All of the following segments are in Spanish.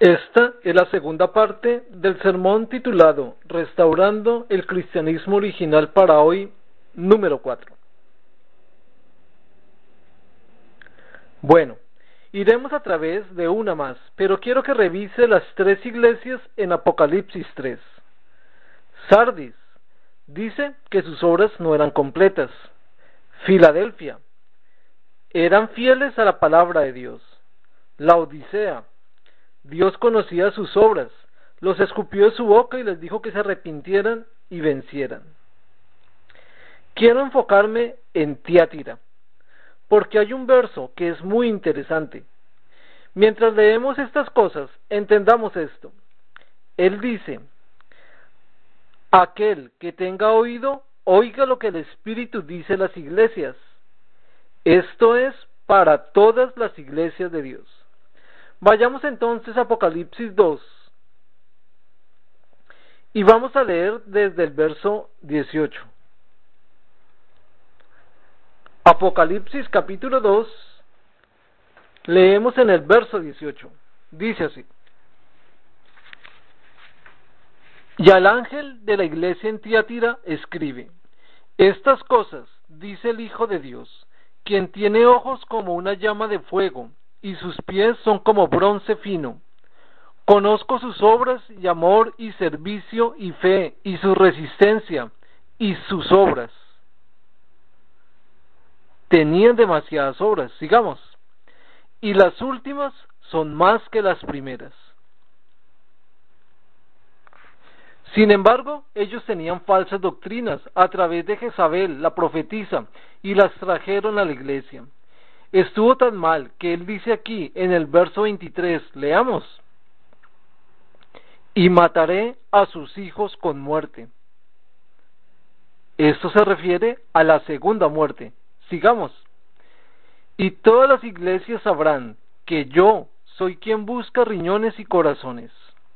Esta es la segunda parte del sermón titulado Restaurando el cristianismo original para hoy, número 4. Bueno, iremos a través de una más, pero quiero que revise las 3 iglesias en Apocalipsis 3. Sardis dice que sus obras no eran completas. Filadelfia, eran fieles a la palabra de Dios. Laodicea, Dios conocía sus obras, los escupió de su boca y les dijo que se arrepintieran y vencieran. Quiero enfocarme en Tiatira, porque hay un verso que es muy interesante. Mientras leemos estas cosas, entendamos esto. Él dice: aquel que tenga oído, oiga lo que el Espíritu dice a las iglesias. Esto es para todas las iglesias de Dios. Vayamos entonces a Apocalipsis 2 y vamos a leer desde el verso 18. Apocalipsis capítulo 2, leemos en el verso 18. Dice así: y al ángel de la iglesia en Tiatira escribe: estas cosas dice el Hijo de Dios, quien tiene ojos como una llama de fuego, y sus pies son como bronce fino. Conozco sus obras y amor y servicio y fe y su resistencia y sus obras. Tenían demasiadas obras, sigamos. Y las últimas son más que las primeras. Sin embargo, ellos tenían falsas doctrinas a través de Jezabel, la profetisa, y las trajeron a la iglesia. Estuvo tan mal que él dice aquí en el verso 23, leamos: y mataré a sus hijos con muerte. Esto se refiere a la segunda muerte. Sigamos. Y todas las iglesias sabrán que yo soy quien busca riñones y corazones.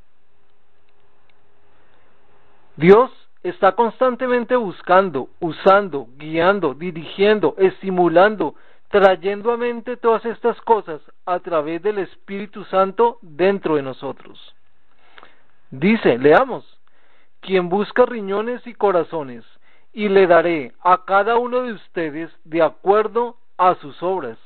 Dios está constantemente buscando, usando, guiando, dirigiendo, estimulando, trayendo a mente todas estas cosas a través del Espíritu Santo dentro de nosotros. Dice, leamos: quien busca riñones y corazones, y le daré a cada uno de ustedes de acuerdo a sus obras.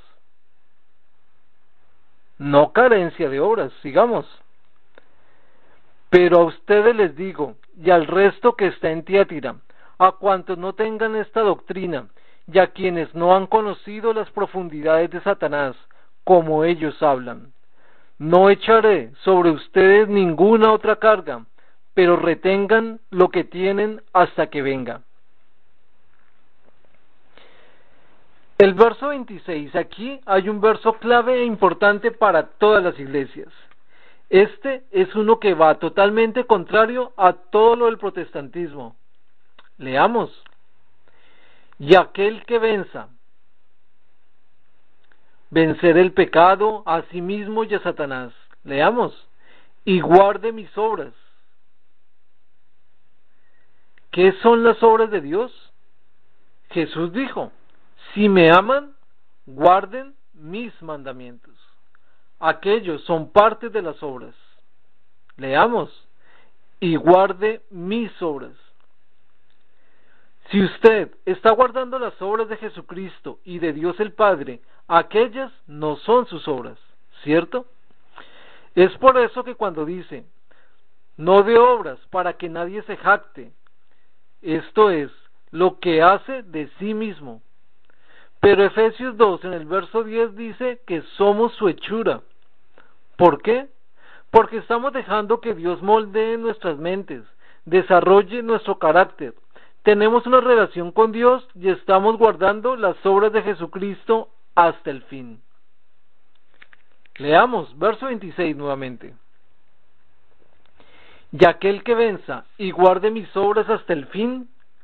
No carencia de obras, sigamos. Pero a ustedes les digo, y al resto que está en Tiatira, a cuantos no tengan esta doctrina, y a quienes no han conocido las profundidades de Satanás, como ellos hablan: no echaré sobre ustedes ninguna otra carga, pero retengan lo que tienen hasta que venga. El verso 26, aquí hay un verso clave e importante para todas las iglesias. Este es uno que va totalmente contrario a todo lo del protestantismo. Leamos: y aquel que vencer el pecado a sí mismo y a Satanás. Leamos: y guarde mis obras. ¿Qué son las obras de Dios? Jesús dijo: si me aman, guarden mis mandamientos. Aquellos son parte de las obras. Leamos: y guarde mis obras. Si usted está guardando las obras de Jesucristo y de Dios el Padre, aquellas no son sus obras, ¿cierto? Es por eso que cuando dice: no de obras para que nadie se jacte, esto es lo que hace de sí mismo. Pero Efesios 2 en el verso 10 dice que somos su hechura. ¿Por qué? Porque estamos dejando que Dios moldee nuestras mentes, desarrolle nuestro carácter. Tenemos una relación con Dios y estamos guardando las obras de Jesucristo hasta el fin. Leamos, verso 26 nuevamente. Y aquel que venza y guarde mis obras hasta el fin,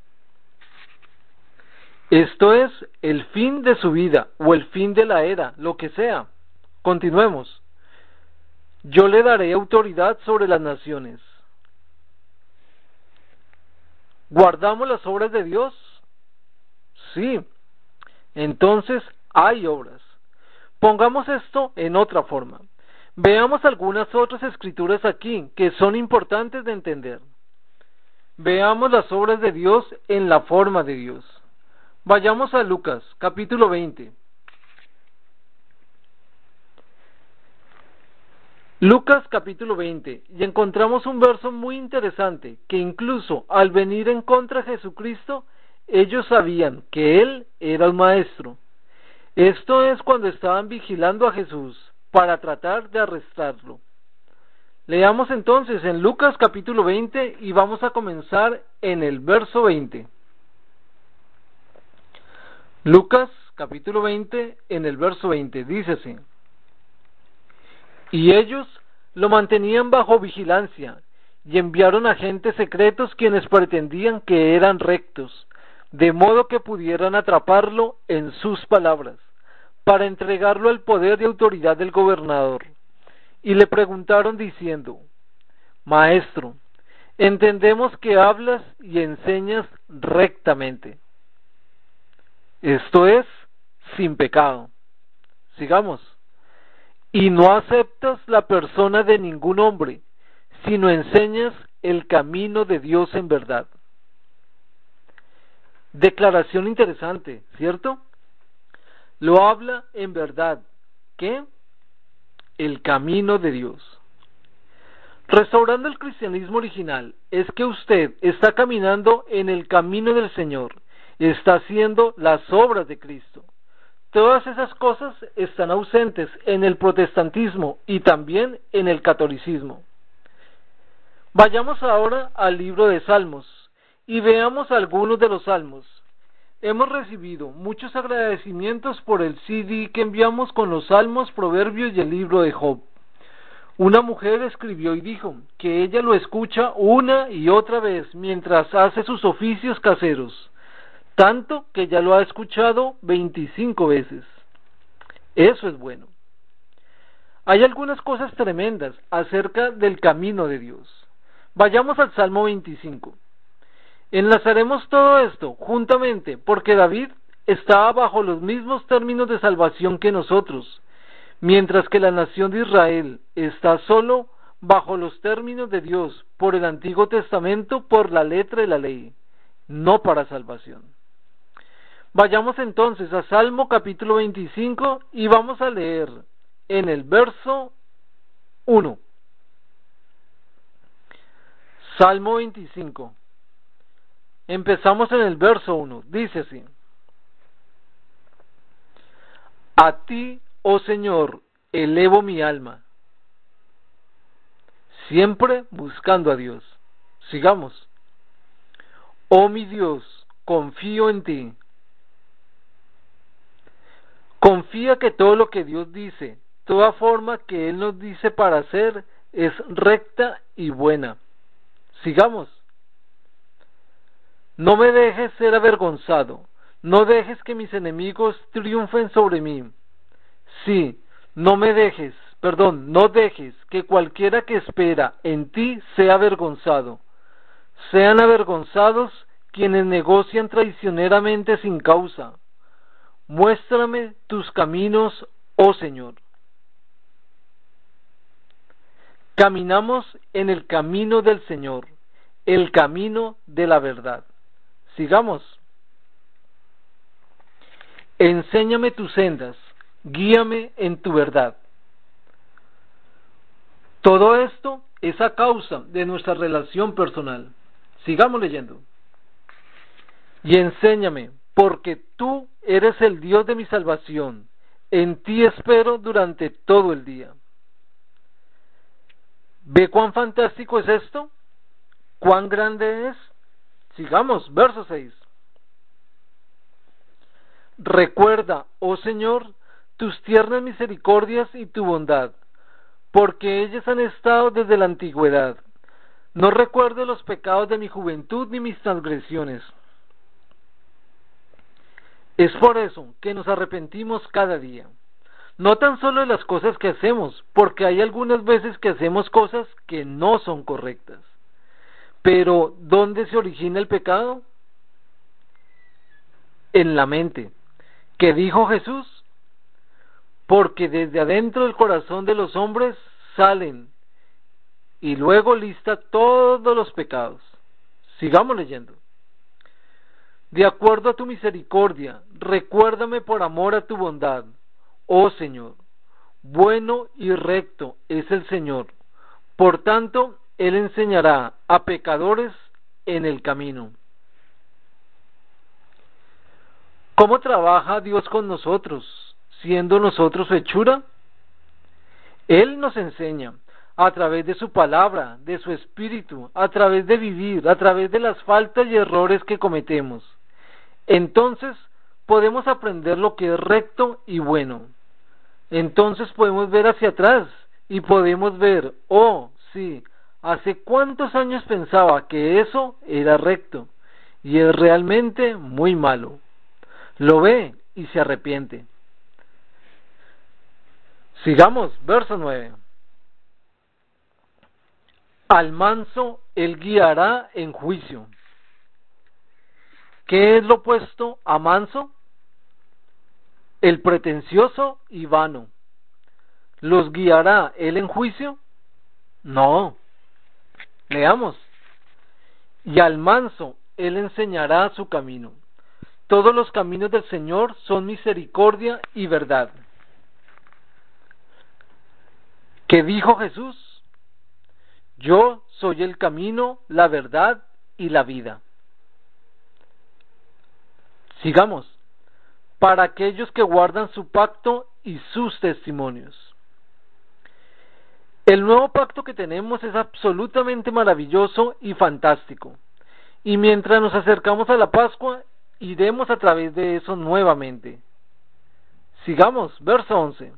esto es el fin de su vida o el fin de la era, lo que sea. Continuemos. Yo le daré autoridad sobre las naciones. ¿Guardamos las obras de Dios? Sí. Entonces hay obras. Pongamos esto en otra forma. Veamos algunas otras escrituras aquí que son importantes de entender. Veamos las obras de Dios en la forma de Dios. Vayamos a Lucas, capítulo 20. Lucas capítulo 20, y encontramos un verso muy interesante, que incluso al venir en contra de Jesucristo, ellos sabían que Él era el Maestro. Esto es cuando estaban vigilando a Jesús para tratar de arrestarlo. Leamos entonces en Lucas capítulo 20 y vamos a comenzar en el verso 20. Lucas capítulo 20 en el verso 20, dice así: Y ellos lo mantenían bajo vigilancia, y enviaron agentes secretos quienes pretendían que eran rectos, de modo que pudieran atraparlo en sus palabras, para entregarlo al poder y autoridad del gobernador. Y le preguntaron diciendo: Maestro, entendemos que hablas y enseñas rectamente. Esto es, sin pecado. Sigamos. Y no aceptas la persona de ningún hombre, sino enseñas el camino de Dios en verdad. Declaración interesante, ¿cierto? Lo habla en verdad. ¿Qué? El camino de Dios. Restaurando el cristianismo original es que usted está caminando en el camino del Señor, está haciendo las obras de Cristo. Todas esas cosas están ausentes en el protestantismo y también en el catolicismo. Vayamos ahora al libro de Salmos y veamos algunos de los salmos. Hemos recibido muchos agradecimientos por el CD que enviamos con los salmos, proverbios y el libro de Job. Una mujer escribió y dijo que ella lo escucha una y otra vez mientras hace sus oficios caseros, tanto que ya lo ha escuchado 25 veces. Eso es bueno. Hay algunas cosas tremendas acerca del camino de Dios. Vayamos al Salmo 25. Enlazaremos todo esto juntamente porque David estaba bajo los mismos términos de salvación que nosotros, mientras que la nación de Israel está solo bajo los términos de Dios por el Antiguo Testamento, por la letra de la ley, no para salvación. Vayamos entonces a Salmo capítulo 25 y vamos a leer en el verso 1. Salmo 25. Empezamos en el verso 1. Dice así: A ti, oh Señor, elevo mi alma, siempre buscando a Dios. Sigamos. Oh mi Dios, confío en ti. Confía que todo lo que Dios dice, toda forma que Él nos dice para hacer, es recta y buena. Sigamos. No me dejes ser avergonzado, no dejes que mis enemigos triunfen sobre mí. Sí, no dejes que cualquiera que espera en ti sea avergonzado. Sean avergonzados quienes negocian traicioneramente sin causa. Muéstrame tus caminos, oh Señor. Caminamos en el camino del Señor, el camino de la verdad. Sigamos. Enséñame tus sendas, guíame en tu verdad. Todo esto es a causa de nuestra relación personal. Sigamos leyendo. Y enséñame, porque tú eres el Dios de mi salvación. En ti espero durante todo el día. ¿Ve cuán fantástico es esto? ¿Cuán grande es? Sigamos, verso 6. Recuerda, oh Señor, tus tiernas misericordias y tu bondad, porque ellas han estado desde la antigüedad. No recuerdo los pecados de mi juventud ni mis transgresiones. Es por eso que nos arrepentimos cada día. No tan solo de las cosas que hacemos, porque hay algunas veces que hacemos cosas que no son correctas. Pero, ¿dónde se origina el pecado? En la mente. ¿Qué dijo Jesús? Porque desde adentro del corazón de los hombres salen, y luego lista todos los pecados. Sigamos leyendo. De acuerdo a tu misericordia, recuérdame por amor a tu bondad, oh Señor. Bueno y recto es el Señor. Por tanto, Él enseñará a pecadores en el camino. ¿Cómo trabaja Dios con nosotros, siendo nosotros su hechura? Él nos enseña a través de su palabra, de su espíritu, a través de vivir, a través de las faltas y errores que cometemos. Entonces podemos aprender lo que es recto y bueno. Entonces podemos ver hacia atrás y podemos ver, oh, sí, hace cuántos años pensaba que eso era recto y es realmente muy malo. Lo ve y se arrepiente. Sigamos, verso 9. Al manso él guiará en juicio. ¿Qué es lo opuesto a manso? El pretencioso y vano. ¿Los guiará él en juicio? No. Leamos. Y al manso él enseñará su camino. Todos los caminos del Señor son misericordia y verdad. ¿Qué dijo Jesús? Yo soy el camino, la verdad y la vida. Sigamos. Para aquellos que guardan su pacto y sus testimonios. El nuevo pacto que tenemos es absolutamente maravilloso y fantástico. Y mientras nos acercamos a la Pascua, iremos a través de eso nuevamente. Sigamos, verso 11.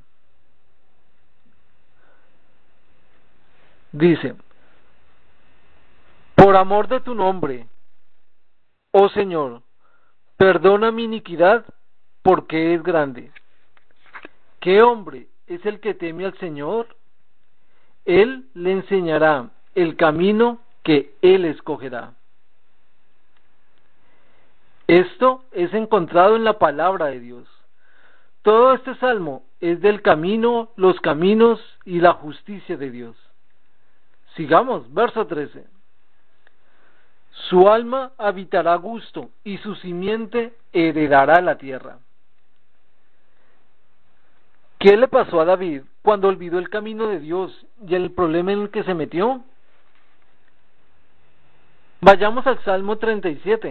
Dice, por amor de tu nombre, oh Señor, perdona mi iniquidad, porque es grande. ¿Qué hombre es el que teme al Señor? Él le enseñará el camino que Él escogerá. Esto es encontrado en la palabra de Dios. Todo este salmo es del camino, los caminos y la justicia de Dios. Sigamos, verso 13. Su alma habitará gusto y su simiente heredará la tierra. ¿Qué le pasó a David cuando olvidó el camino de Dios y el problema en el que se metió? Vayamos al Salmo 37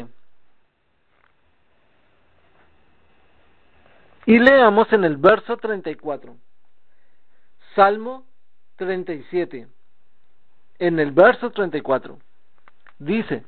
y leamos en el verso 34. Salmo 37, en el verso 34, dice: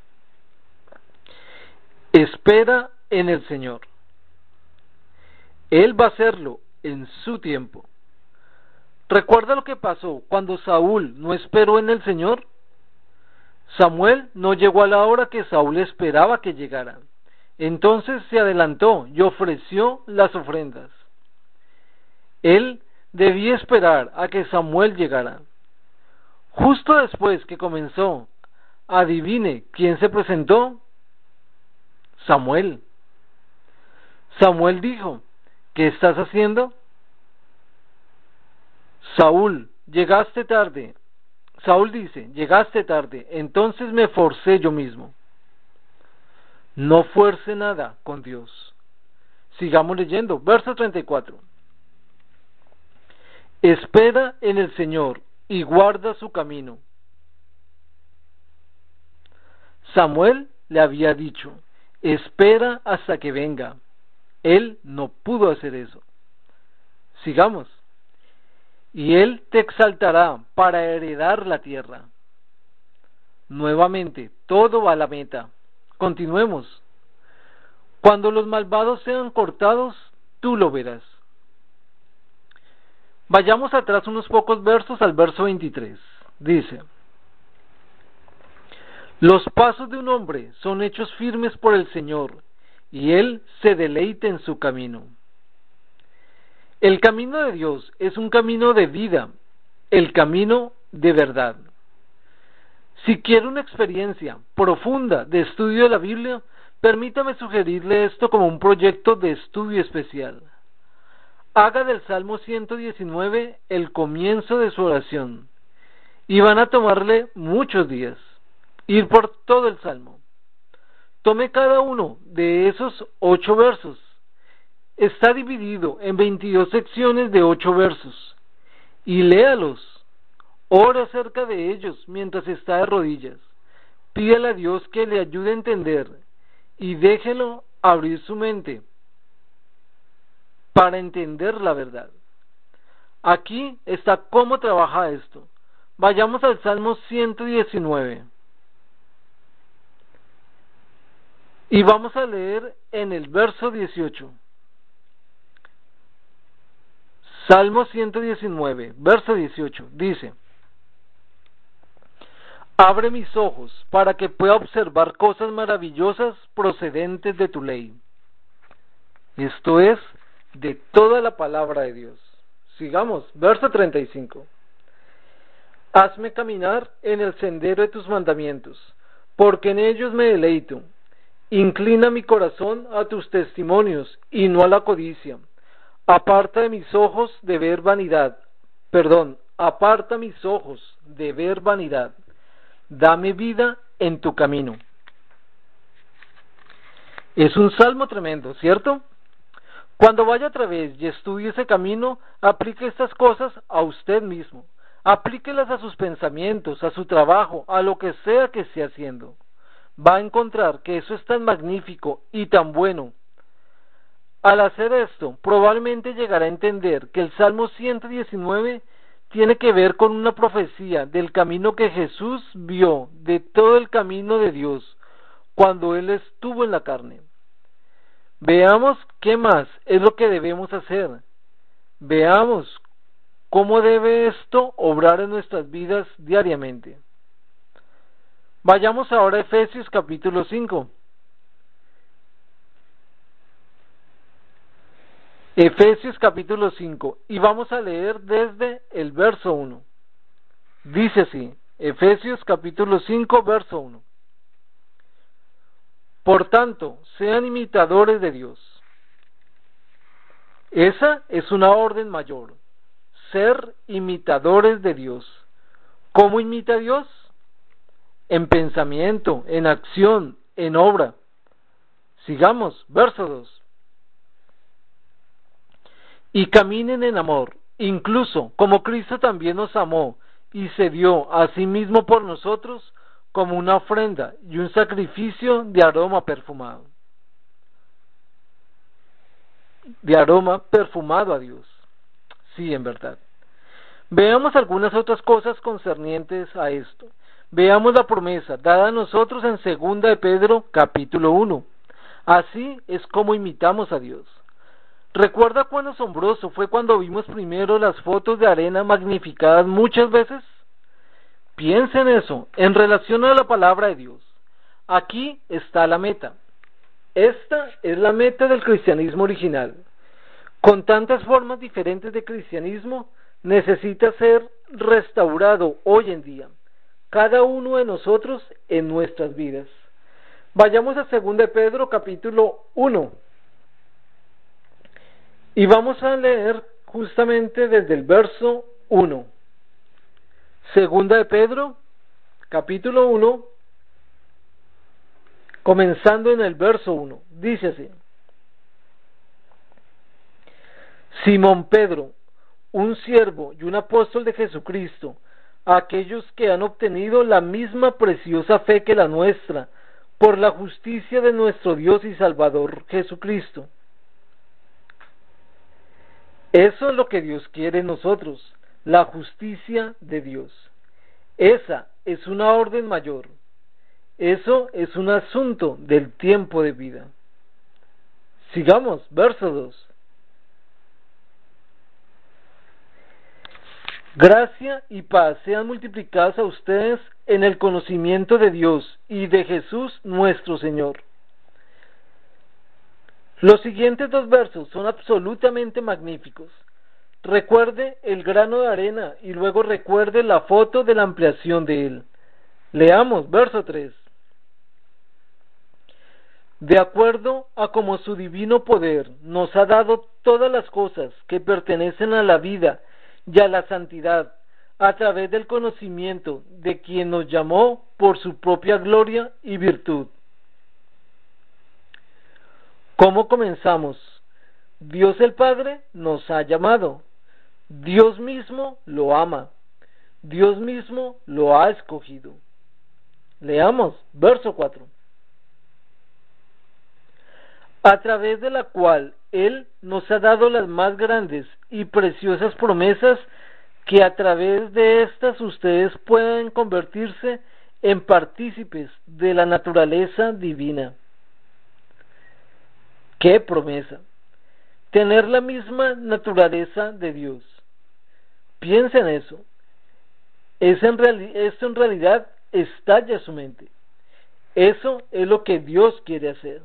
espera en el Señor, Él va a hacerlo en su tiempo. ¿Recuerda lo que pasó cuando Saúl no esperó en el Señor? Samuel no llegó a la hora que Saúl esperaba que llegara. Entonces se adelantó y ofreció las ofrendas. Él debía esperar a que Samuel llegara. Justo después que comenzó, adivine quién se presentó. Samuel. Samuel dijo: ¿qué estás haciendo? Saúl, llegaste tarde. Saúl dice: llegaste tarde, entonces me forcé yo mismo. No fuerce nada con Dios. Sigamos leyendo, verso 34. Espera en el Señor y guarda su camino. Samuel le había dicho: espera hasta que venga. Él no pudo hacer eso. Sigamos. Y Él te exaltará para heredar la tierra. Nuevamente, todo va a la meta. Continuemos. Cuando los malvados sean cortados, tú lo verás. Vayamos atrás unos pocos versos al verso 23. Dice: los pasos de un hombre son hechos firmes por el Señor, y Él se deleita en su camino. El camino de Dios es un camino de vida, el camino de verdad. Si quiere una experiencia profunda de estudio de la Biblia, permítame sugerirle esto como un proyecto de estudio especial. haga del Salmo 119 el comienzo de su oración. Y van a tomarle muchos días ir por todo el Salmo. Tome cada uno de esos 8 versos. Está dividido en 22 secciones de 8 versos. Y léalos. Ore acerca de ellos mientras está de rodillas. Pídale a Dios que le ayude a entender y déjelo abrir su mente para entender la verdad. Aquí está cómo trabaja esto. Vayamos al Salmo 119. Y vamos a leer en el verso 18. Salmo 119, verso 18, dice: Abre mis ojos para que pueda observar cosas maravillosas procedentes de tu ley. Esto es, de toda la palabra de Dios. Sigamos, verso 35. Hazme caminar en el sendero de tus mandamientos, porque en ellos me deleito. Inclina mi corazón a tus testimonios y no a la codicia. Aparta mis ojos de ver vanidad. Aparta mis ojos de ver vanidad. Dame vida en tu camino. Es un salmo tremendo, ¿cierto? Cuando vaya otra vez y estudie ese camino, aplique estas cosas a usted mismo. Aplíquelas a sus pensamientos, a su trabajo, a lo que sea que esté haciendo. Va a encontrar que eso es tan magnífico y tan bueno. Al hacer esto, probablemente llegará a entender que el Salmo 119 tiene que ver con una profecía del camino que Jesús vio, de todo el camino de Dios, cuando Él estuvo en la carne. Veamos qué más es lo que debemos hacer. Veamos cómo debe esto obrar en nuestras vidas diariamente. Vayamos ahora a Efesios capítulo 5. Efesios capítulo 5, y vamos a leer desde el verso 1. Dice así, Efesios capítulo 5, verso 1. Por tanto, sean imitadores de Dios. Esa es una orden mayor, ser imitadores de Dios. ¿Cómo imita a Dios? En pensamiento, en acción, en obra. Sigamos, verso 2. Y caminen en amor, incluso como Cristo también nos amó y se dio a sí mismo por nosotros como una ofrenda y un sacrificio de aroma perfumado. De aroma perfumado a Dios. Sí, en verdad. Veamos algunas otras cosas concernientes a esto. Veamos la promesa dada a nosotros en 2 de Pedro capítulo 1. Así es como imitamos a Dios. ¿Recuerda cuán asombroso fue cuando vimos primero las fotos de arena magnificadas muchas veces? Piensa en eso, en relación a la palabra de Dios. Aquí está la meta. Esta es la meta del cristianismo original. Con tantas formas diferentes de cristianismo, necesita ser restaurado hoy en día, cada uno de nosotros en nuestras vidas. Vayamos a 2 de Pedro capítulo 1. Y vamos a leer justamente desde el verso 1. 2 de Pedro, capítulo 1, comenzando en el verso 1. Dice así: Simón Pedro, un siervo y un apóstol de Jesucristo, a aquellos que han obtenido la misma preciosa fe que la nuestra, por la justicia de nuestro Dios y Salvador Jesucristo. Eso es lo que Dios quiere en nosotros, la justicia de Dios. Esa es una orden mayor. Eso es un asunto del tiempo de vida. Sigamos, verso 2. Gracia y paz sean multiplicadas a ustedes en el conocimiento de Dios y de Jesús nuestro Señor. Los siguientes 2 versos son absolutamente magníficos. Recuerde el grano de arena y luego recuerde la foto de la ampliación de él. Leamos, verso 3. de acuerdo a como su divino poder nos ha dado todas las cosas que pertenecen a la vida y a la santidad, a través del conocimiento de quien nos llamó por su propia gloria y virtud. ¿Cómo comenzamos? Dios el Padre nos ha llamado. Dios mismo lo ama. Dios mismo lo ha escogido. Leamos, verso 4. A través de la cual Él nos ha dado las más grandes y preciosas promesas, que a través de estas ustedes puedan convertirse en partícipes de la naturaleza divina. ¡Qué promesa! Tener la misma naturaleza de Dios. Piensa en eso. Esto en realidad estalla su mente. Eso es lo que Dios quiere hacer.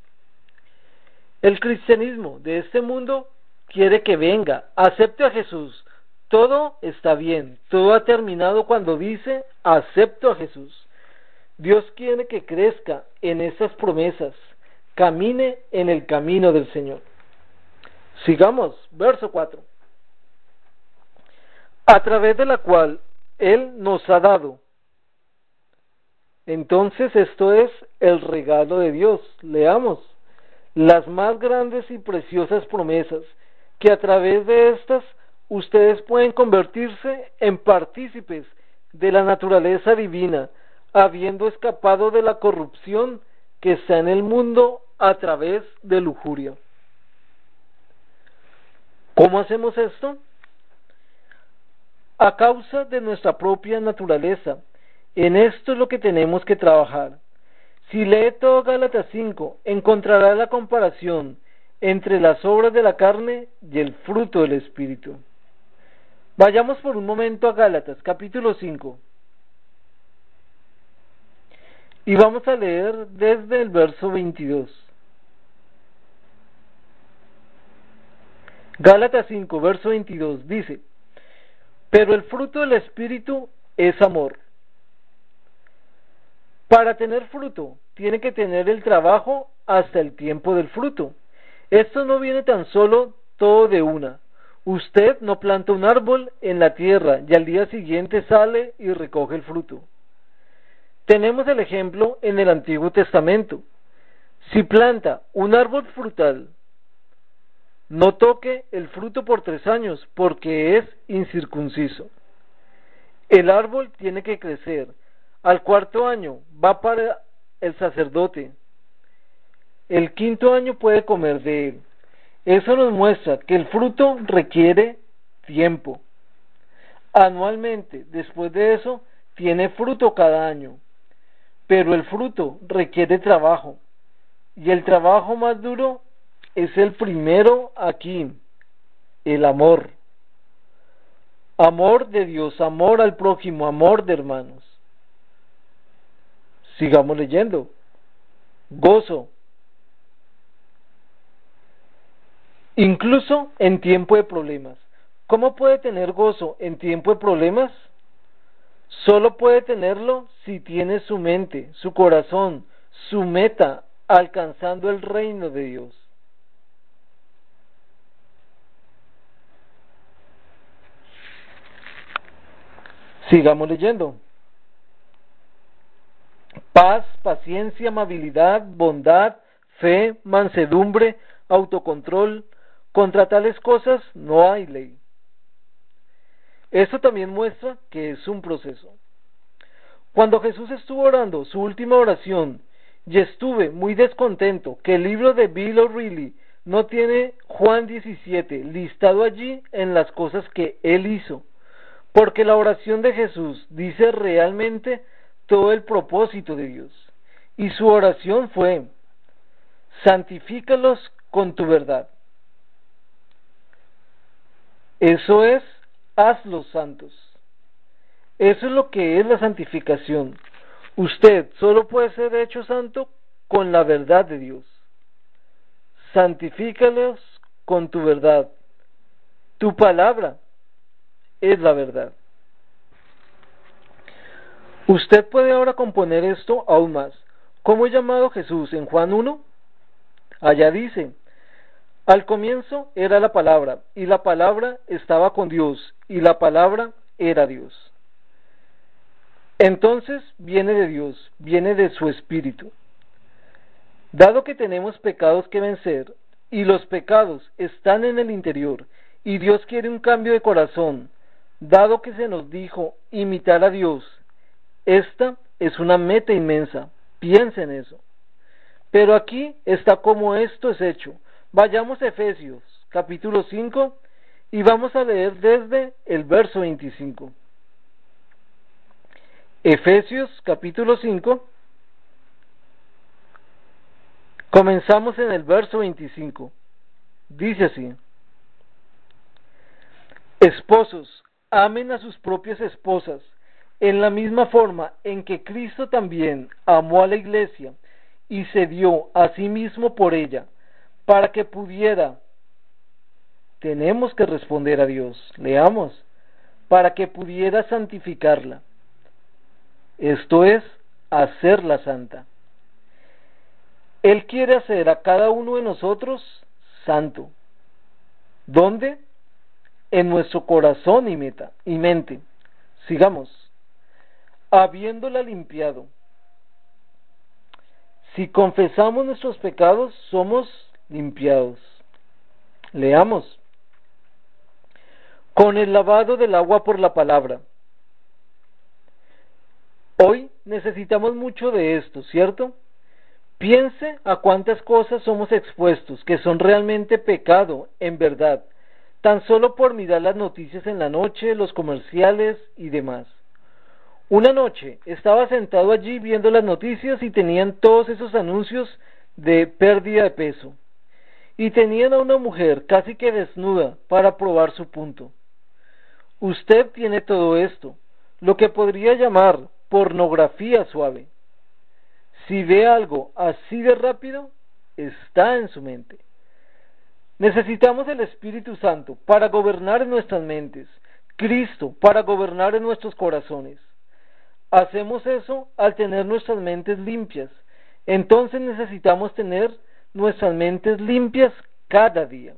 El cristianismo de este mundo quiere que venga, acepte a Jesús. Todo está bien, todo ha terminado cuando dice acepto a Jesús. Dios quiere que crezca en esas promesas, camine en el camino del Señor. Sigamos, verso 4. A través de la cual Él nos ha dado. Entonces esto es el regalo de Dios. Leamos. Las más grandes y preciosas promesas, que a través de estas ustedes pueden convertirse en partícipes de la naturaleza divina, habiendo escapado de la corrupción que está en el mundo a través de lujuria. ¿Cómo hacemos esto? A causa de nuestra propia naturaleza. En esto es lo que tenemos que trabajar. Si lee todo Gálatas 5, encontrará la comparación entre las obras de la carne y el fruto del Espíritu. Vayamos por un momento a Gálatas, capítulo 5. Y vamos a leer desde el verso 22. Gálatas 5, verso 22, dice: pero el fruto del Espíritu es amor. Para tener fruto, tiene que tener el trabajo hasta el tiempo del fruto. Esto no viene tan solo todo de una. Usted no planta un árbol en la tierra y al día siguiente sale y recoge el fruto. Tenemos el ejemplo en el Antiguo Testamento. Si planta un árbol frutal, no toque el fruto por 3 años porque es incircunciso. El árbol tiene que crecer. Al 4º año va para el sacerdote. El 5º año puede comer de él. Eso nos muestra que el fruto requiere tiempo. Anualmente, después de eso, tiene fruto cada año. Pero el fruto requiere trabajo. Y el trabajo más duro es el primero aquí, el amor. Amor de Dios, amor al prójimo, amor de hermanos. Sigamos leyendo. Gozo. Incluso en tiempo de problemas. ¿Cómo puede tener gozo en tiempo de problemas? Solo puede tenerlo si tiene su mente, su corazón, su meta, alcanzando el reino de Dios. Sigamos leyendo. Paz, paciencia, amabilidad, bondad, fe, mansedumbre, autocontrol. Contra tales cosas no hay ley. Esto también muestra que es un proceso. Cuando Jesús estuvo orando su última oración, y estuve muy descontento que el libro de Bill O'Reilly no tiene Juan 17 listado allí en las cosas que él hizo, porque la oración de Jesús dice realmente todo el propósito de Dios. Y su oración fue: santifícalos con tu verdad. Eso es, hazlos santos. Eso es lo que es la santificación. Usted solo puede ser hecho santo con la verdad de Dios. Santifícalos con tu verdad. Tu palabra es la verdad. Usted puede ahora componer esto aún más. ¿Cómo es llamado Jesús en Juan 1? Allá dice: al comienzo era la palabra, y la palabra estaba con Dios, y la palabra era Dios. Entonces viene de Dios, viene de su Espíritu. Dado que tenemos pecados que vencer, y los pecados están en el interior, y Dios quiere un cambio de corazón, dado que se nos dijo imitar a Dios, esta es una meta inmensa, piensa en eso. Pero aquí está cómo esto es hecho. Vayamos a Efesios, capítulo 5, y vamos a leer desde el verso 25. Efesios, capítulo 5, comenzamos en el verso 25. Dice así: esposos, amen a sus propias esposas, en la misma forma en que Cristo también amó a la iglesia y se dio a sí mismo por ella, para que pudiera, tenemos que responder a Dios, leamos, para que pudiera santificarla, esto es, hacerla santa. Él quiere hacer a cada uno de nosotros santo. ¿Dónde? En nuestro corazón y mente. Sigamos. Habiéndola limpiado. Si confesamos nuestros pecados, somos limpiados. Leamos. Con el lavado del agua por la palabra. Hoy necesitamos mucho de esto, ¿cierto? Piense a cuántas cosas somos expuestos que son realmente pecado, en verdad, tan solo por mirar las noticias en la noche, los comerciales y demás. Una noche estaba sentado allí viendo las noticias y tenían todos esos anuncios de pérdida de peso. Y tenían a una mujer casi que desnuda para probar su punto. Usted tiene todo esto, lo que podría llamar pornografía suave. Si ve algo así de rápido, está en su mente. Necesitamos el Espíritu Santo para gobernar en nuestras mentes, Cristo para gobernar en nuestros corazones. Hacemos eso al tener nuestras mentes limpias. Entonces necesitamos tener nuestras mentes limpias cada día.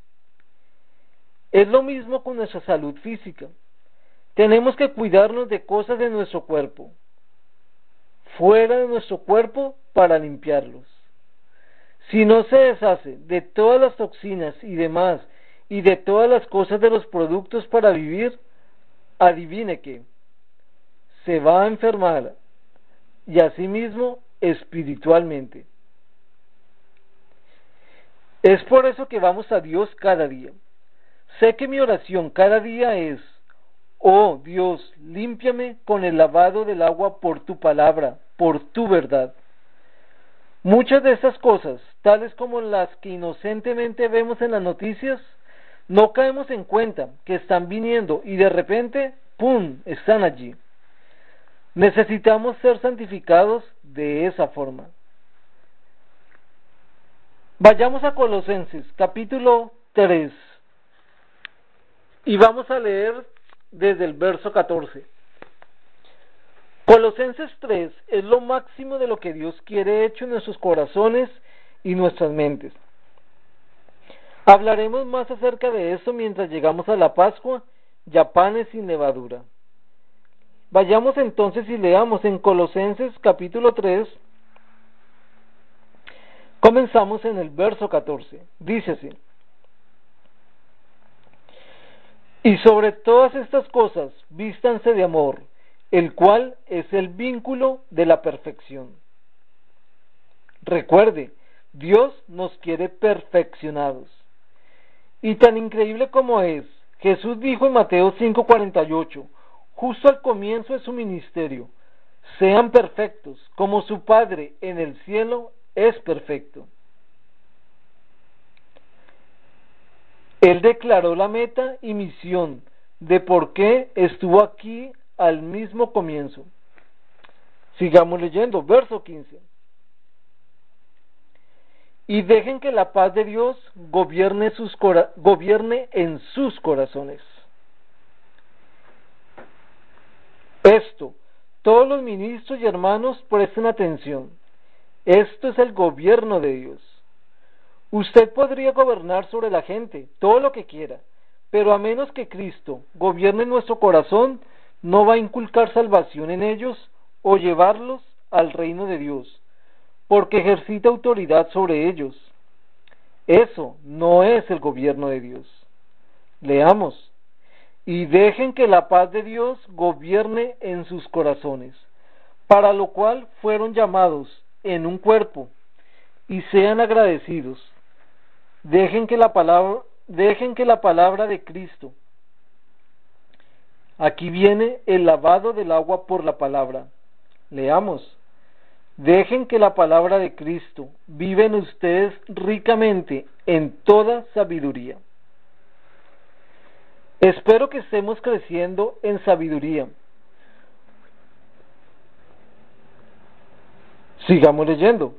Es lo mismo con nuestra salud física. Tenemos que cuidarnos de cosas de nuestro cuerpo, fuera de nuestro cuerpo, para limpiarlos. Si no se deshace de todas las toxinas y demás, y de todas las cosas de los productos para vivir, adivine qué, se va a enfermar, y asimismo espiritualmente. Es por eso que vamos a Dios cada día. Sé que mi oración cada día es: oh Dios, límpiame con el lavado del agua por tu palabra, por tu verdad. Muchas de estas cosas, tales como las que inocentemente vemos en las noticias, no caemos en cuenta que están viniendo y de repente, ¡pum!, están allí. Necesitamos ser santificados de esa forma. Vayamos a Colosenses, capítulo 3, y vamos a leer desde el verso 14. Colosenses 3 es lo máximo de lo que Dios quiere hecho en nuestros corazones y nuestras mentes. Hablaremos más acerca de eso mientras llegamos a la Pascua, ya panes sin levadura. Vayamos entonces y leamos en Colosenses capítulo 3, comenzamos en el verso 14, dice así: y sobre todas estas cosas vístanse de amor, el cual es el vínculo de la perfección. Recuerde, Dios nos quiere perfeccionados. Y tan increíble como es, Jesús dijo en Mateo 5:48, justo al comienzo de su ministerio: sean perfectos, como su Padre en el cielo es perfecto. Él declaró la meta y misión de por qué estuvo aquí al mismo comienzo. Sigamos leyendo, verso 15. Y dejen que la paz de Dios gobierne en sus corazones. Esto, todos los ministros y hermanos presten atención. Esto es el gobierno de Dios. Usted podría gobernar sobre la gente, todo lo que quiera, pero a menos que Cristo gobierne nuestro corazón, no va a inculcar salvación en ellos o llevarlos al reino de Dios, porque ejercita autoridad sobre ellos. Eso no es el gobierno de Dios. Leamos. Y dejen que la paz de Dios gobierne en sus corazones, para lo cual fueron llamados en un cuerpo, y sean agradecidos. Dejen que la palabra de Cristo. Aquí viene el lavado del agua por la palabra. Leamos. Dejen que la palabra de Cristo viva en ustedes ricamente en toda sabiduría. Espero que estemos creciendo en sabiduría. Sigamos leyendo.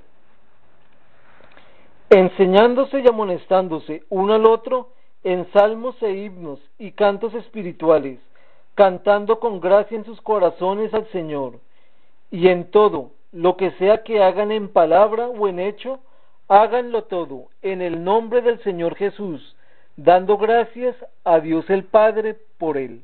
Enseñándose y amonestándose uno al otro en salmos e himnos y cantos espirituales, cantando con gracia en sus corazones al Señor, y en todo lo que sea que hagan en palabra o en hecho, háganlo todo en el nombre del Señor Jesús, dando gracias a Dios el Padre por él.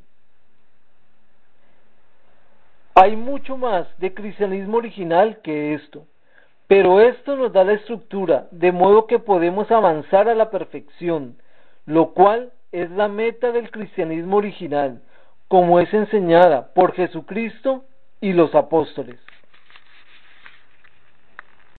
Hay mucho más de cristianismo original que esto, pero esto nos da la estructura, de modo que podemos avanzar a la perfección, lo cual es la meta del cristianismo original, como es enseñada por Jesucristo y los apóstoles.